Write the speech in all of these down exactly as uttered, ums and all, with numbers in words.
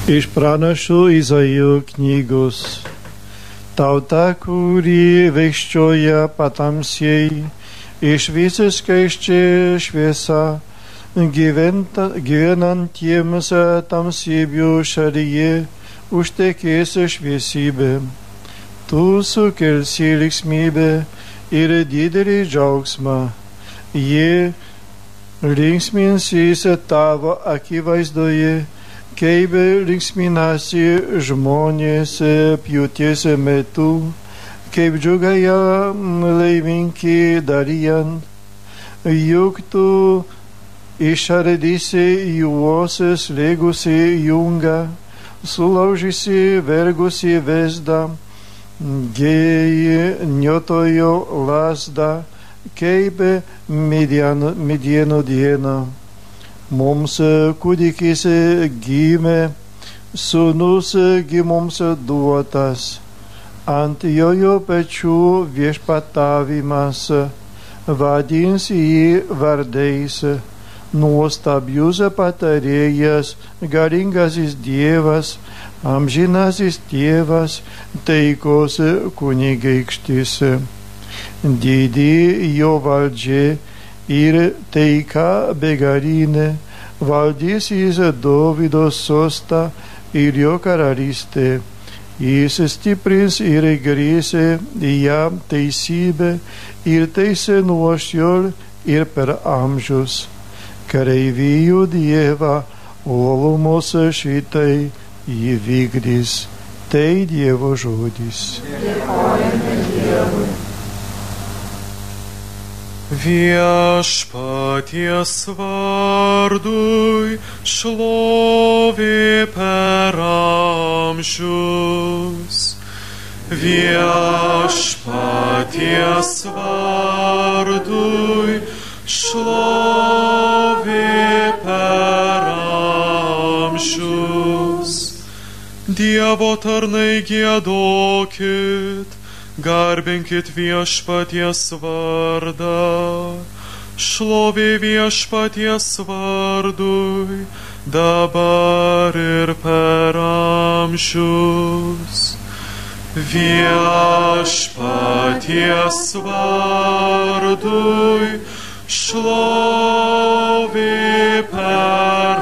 Iš pranašo Izaijo knygos. Tauta, kuri vaikščioja patamsiai, išvys skaisčią šviesą, gyventa, gyvenantiems tamsybių šalyje užtekės šviesybė. Tu sukelsi linksmybę ir didelį džiaugsmą. Jie linksminsis tavo akivaizdoje, kaip linksminasi žmonės pjūties metu, kaip džiugauja laimingi dalijant, juk tu išardysi juos slėgusi jungą, sulaužysi vergusi vesdą, giniotojo lazdą, kaip Midiano dieną. Mums kūdikis gimė, sūnus gi mums duotas, ant jojo pečių viešpatavimas, vadins jį vardais, nuostabius patarėjas, galingasis Dievas, amžinasis Tėvas, taikos kunigaikštis. Didi jo valdžia ir taika begalinė, valdys jis Dovydo sostą ir jo karalystę. Jis stiprins ir grėsė jam teisybę ir teisė nuo šiol ir per amžius. Kareivijų Dievą uolumos šitai jį vykdys. Tai Dievo žodis. Dėkojame Dievui. Viešpaties vardui šlovė per amžius. Viešpaties vardui šlovė per amžius. Dievo tarnai giedokit, garbinkit viešpaties vardą, šlovė viešpaties vardui, dabar ir per amžius. Viešpaties vardui, šlovė per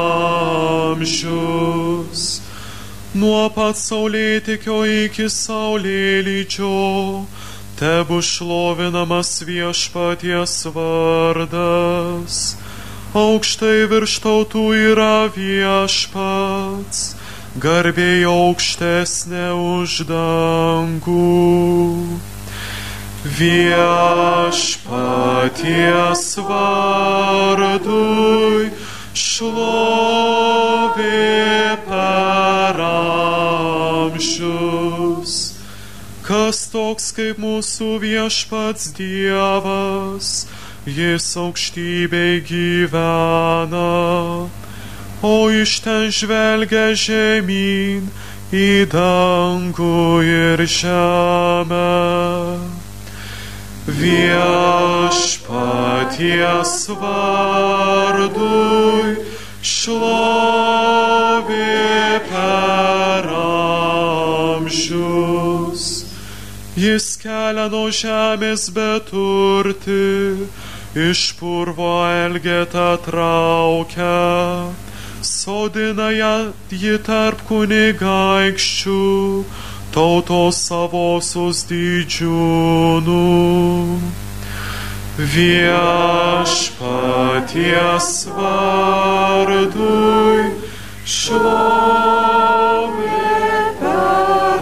amžius. Nuo pat saulėtekio iki saulėlydžio tebu šlovinamas viešpaties vardas. Aukštai virš tautų yra viešpats, garbė aukštesnė už dangų. Viešpaties vardui šlovė per amžius. Kas toks kaip mūsų viešpats Dievas, jis aukštybėj gyvena, o iš ten žvelgia žemyn į dangų ir žemę. Viešpaties vardui šlovė per amžius. Jis kelia nuo žemės beturtį, iš purvo elgetą traukia, sodina ją jį tarp kunigaikščių, tautos savosios didžiūnų. Viešpaties vardui šlovė per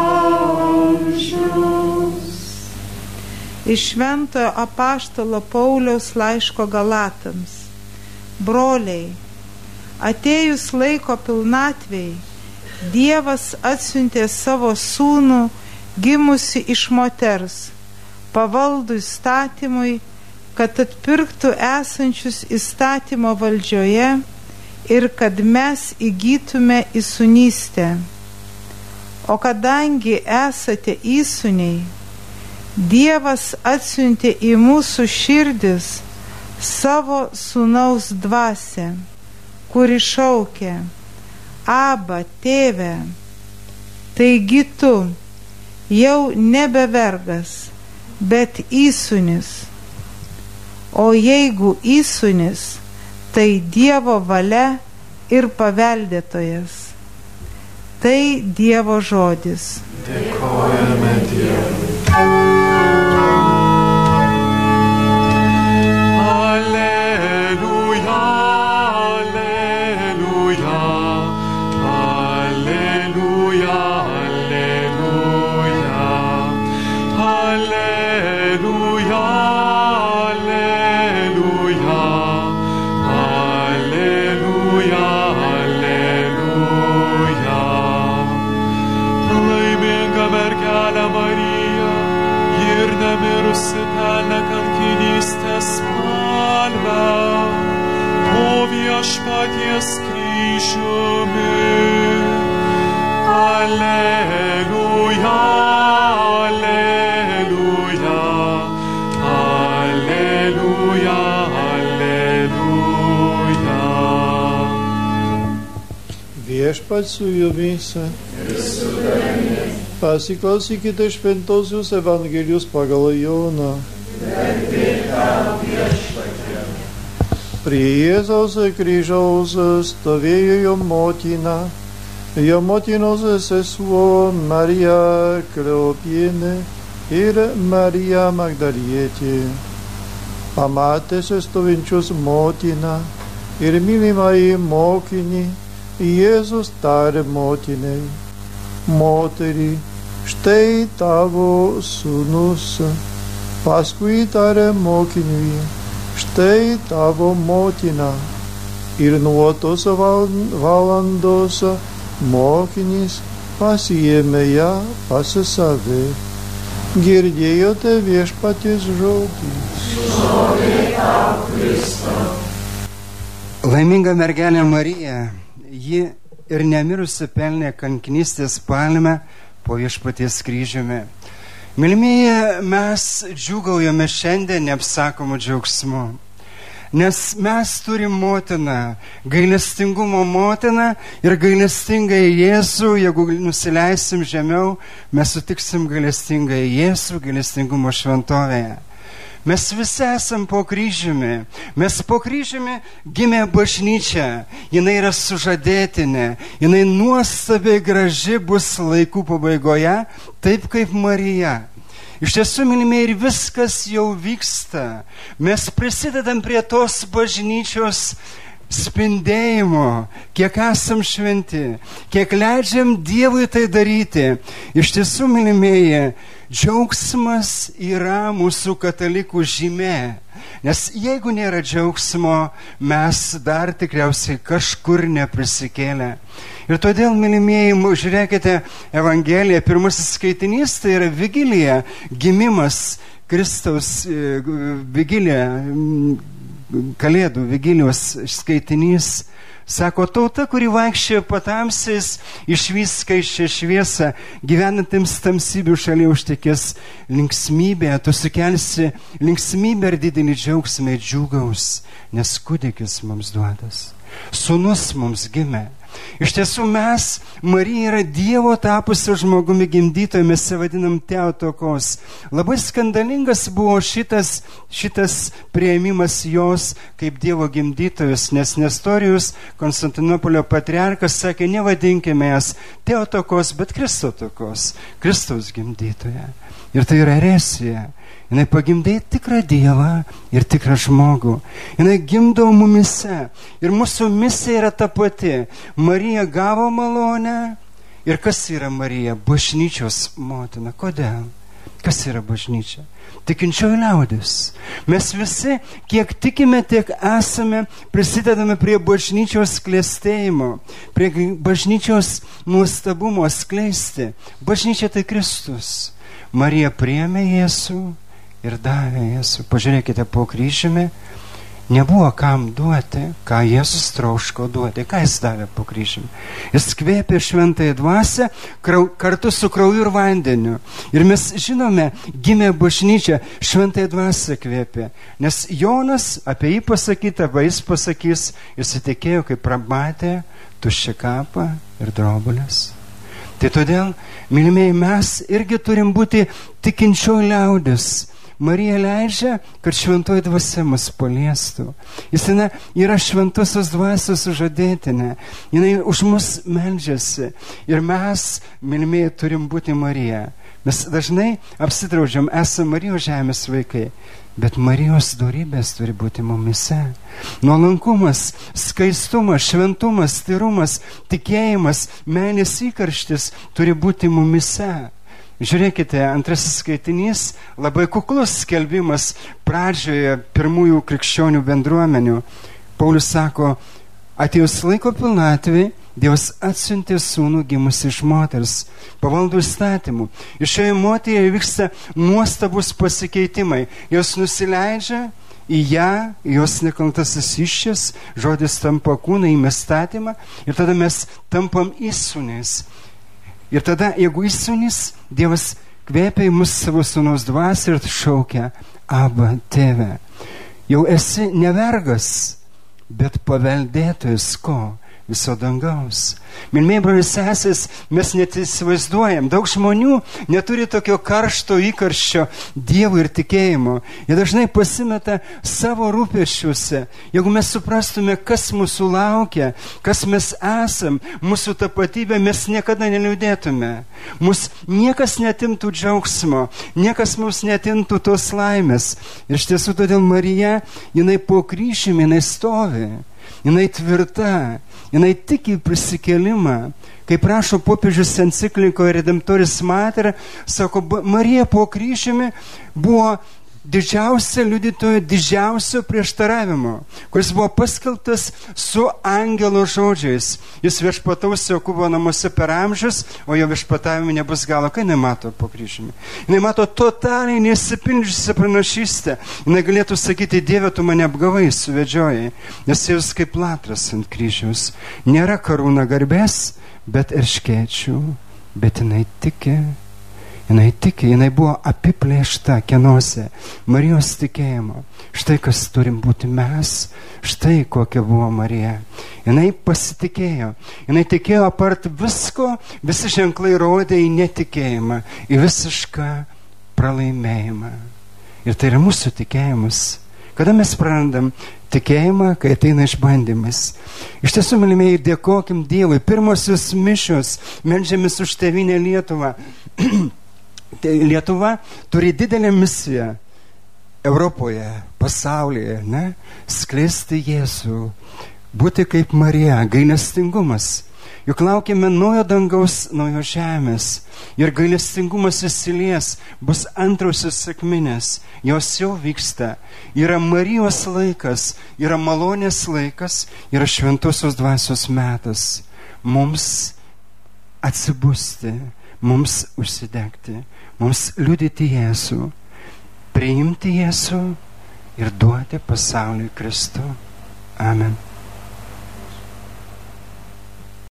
amžius. Iš Šventojo apaštalo Pauliaus laiško Galatams. Broliai, atėjus laiko pilnatvei, Dievas atsiuntė savo sūnų, gimusi iš moters, pavaldų įstatymui, kad atpirktų esančius įstatymo valdžioje ir kad mes įgytume įsūnystę. O kadangi esate įsūniai, Dievas atsiuntė į mūsų širdis savo sūnaus dvasią, kuri šaukia: Aba, tėve, taigi tu jau nebe vergas, bet įsūnis. O jeigu įsūnis, tai Dievo valia ir paveldėtojas. Tai Dievo žodis. Dėkojame Dievui. Pelnė kankinystės palmę, po viešpaties kryžiumi. Alleluja, alleluja, alleluja, alleluja. Viešpats su jumis. Pasiklausykite šventosios Evangelijos pagal Joną. Prie Jėzaus kryžiaus stovėjo jo motina, jo motinos sesuo Marija Kleopienė ir Marija Magdalietė. Pamatęs stovinčius motiną ir mylimąjį mokinį, Jėzus tarė motinai: Moterį, štai tavo sūnus. Paskui tarė mokiniui: štai tavo motina. Ir nuo tos valandos mokinys pasiėmė ją pas save. Girdėjote viešpaties žodį. Šlovė tau, Kristau. Laiminga mergelė Marija, ji ir nemirusi pelnė kankinystės palmę po viešpaties kryžiumi. Mylimieji, mes džiūgaujame šiandien neapsakomu džiaugsmu, nes mes turim motiną, gailestingumo motiną ir gailestingą Jėzų. Jeigu nusileisim žemiau, mes sutiksim gailestingą Jėzų gailestingumo šventovėje. Mes visi esam po kryžiumi. Mes po kryžiumi gimė bažnyčia. Jinai yra sužadėtinė. Jinai nuostabiai graži bus laikų pabaigoje, taip kaip Marija. Iš tiesų, mylimieji, ir viskas jau vyksta. Mes prisidedam prie tos bažnyčios spindėjimo, kiek esam šventi, kiek leidžiam Dievui tai daryti. Iš tiesų, mylimieji, džiaugsmas yra mūsų katalikų žymė. Nes jeigu nėra džiaugsmo, mes dar tikriausiai kažkur neprisikėlę. Ir todėl, mylimieji, žiūrėkite Evangeliją, pirmasis skaitinys tai yra vigilija, gimimas Kristaus, vigilija, Kalėdų vigilijos skaitinys. Sako, tauta, kuri vaikščiojo patamsiais, išvys skaisčią šviesą, gyvenantiems tamsybių šalia užtekės linksmybė, tu sukelsi linksmybę ir didelį džiaugsmą, džiugaus, nes kūdikis mums duotas, sūnus mums gimė. Iš tiesų mes, Marija yra Dievo tapusio žmogumi gimdytoja, mes ją vadinam Teotokos. Labai skandalingas buvo šitas, šitas priėmimas jos kaip Dievo gimdytojus, nes Nestorijus, Konstantinopolio patriarkas, sakė, nevadinkime jas Teotokos, bet Kristotokos, Kristaus gimdytoja. Ir tai yra eresija. Jinai pagimdė tikrą Dievą ir tikrą žmogų. Jinai gimdo mumise. Ir mūsų misija yra ta pati. Marija gavo malonę. Ir kas yra Marija? Bažnyčios motina. Kodėl? Kas yra bažnyčia? Tikinčioji liaudis. Mes visi, kiek tikime, tiek esame, prisidedame prie bažnyčios klestėjimo, prie bažnyčios nuostabumo skleisti. Bažnyčia tai Kristus. Marija priėmė Jėzų ir davė Jėzų. Pažiūrėkite po kryžiumi. nebuvo kam duoti, ką Jėzus trauško duoti. Ką jis davė po kryžiumi? Jis kvėpė šventąją dvasią krau, kartu su krauju ir vandeniu. Ir mes žinome, gimė bažnyčia, šventąją dvasią kvėpė. Nes Jonas apie jį pasakyta, va jis pasakys, jis įtikėjo, kai pramatė tuščią kapą ir drobulės. Tai todėl, mylimieji, mes irgi turim būti tikinčioji liaudis. Marija leidžia, kad šventoji dvasia mus paliestų. Jis yra šventosios dvasios sužadėtinė. Jinai už mus meldžiasi. Ir mes, mylimieji, turim būti Marija. Mes dažnai apsidraudžiam, esame Marijos žemės vaikai. Bet Marijos dorybės turi būti mumise. Nuolankumas, skaistumas, šventumas, tyrumas, tikėjimas, meilės įkarštis turi būti mumise. Žiūrėkite, antrasis skaitinys, labai kuklus skelbimas pradžioje pirmųjų krikščionių bendruomenių. Paulius sako, atėjus laiko pilnatvei, Dievas atsiuntė sūnų gimusį iš moters, pavaldų įstatymų. Ir šioje moteryje vyksta nuostabus pasikeitimai. Jos nusileidžia į ją, jos nekaltasis iššės, žodis tampa kūną į įstatymą ir tada mes tampam įsūniais. Ir tada, jeigu įsūnys, Dievas kvėpia į mus savo sūnaus dvasią ir šaukia, Aba, tėve. Jau esi ne vergas, bet paveldėtojas ko? Viso dangaus. Mylimieji broliai sesės, mes net įsivaizduojam, daug žmonių neturi tokio karšto įkarščio Dievo ir tikėjimo. Jie dažnai pasimeta savo rūpesčiuose. Jeigu mes suprastume, kas mūsų laukia, kas mes esam, mūsų tapatybė, mes niekada neliūdėtume. Mus niekas netimtų džiaugsmo, niekas mums netimtų tos laimės. Ir iš tiesų todėl Marija, jinai po kryžiumi, jinai stovi. Jinai tvirta, jinai tiki prisikėlimą. Kaip prašo popiežius enciklikoje Redemptoris Mater, sako, Marija po kryžiumi buvo didžiausia liudytoja didžiausio prieštaravimo, kuris buvo paskelbtas su angelo žodžiais. Jis viešpataus Jokūbo namuose per amžius, o jo viešpatavimui nebus galo. Ką jinai mato po kryžiumi? Jinai mato totaliai nesipildžiusią pranašystę. Jinai galėtų sakyti, Dieve, tu mane apgavai, suvedžiojai, nes Jėzus kaip latras ant kryžiaus. Nėra karūna garbės, bet erškėčių, bet jinai tiki. Jinai tiki, jinai buvo apiplėšta kienose Marijos tikėjimo. Štai kas turim būti mes, štai kokia buvo Marija. Jinai pasitikėjo, jinai tikėjo apart visko, visi ženklai rodė į netikėjimą, į visišką pralaimėjimą. Ir tai yra mūsų tikėjimas. Kada mes prarandam tikėjimą, kai ateina išbandymas. Iš tiesų, mylimieji, dėkokim Dievui. Pirmosios mišios, meldžiamės už tėvynę Lietuvą. Lietuva turi didelę misiją Europoje, pasaulyje, ne? Skleisti Jėzų, būti kaip Marija, gailestingumas. Juk laukiame naujo dangaus, naujo žemės. Ir gailestingumas įsilies, bus antrosios sekminės, jos jau vyksta. Yra Marijos laikas, yra malonės laikas, yra šventosios dvasios metas. Mums atsibusti, mums užsidegti, mums liudyti Jėzų, priimti Jėzų ir duoti pasauliui Kristų. Amen.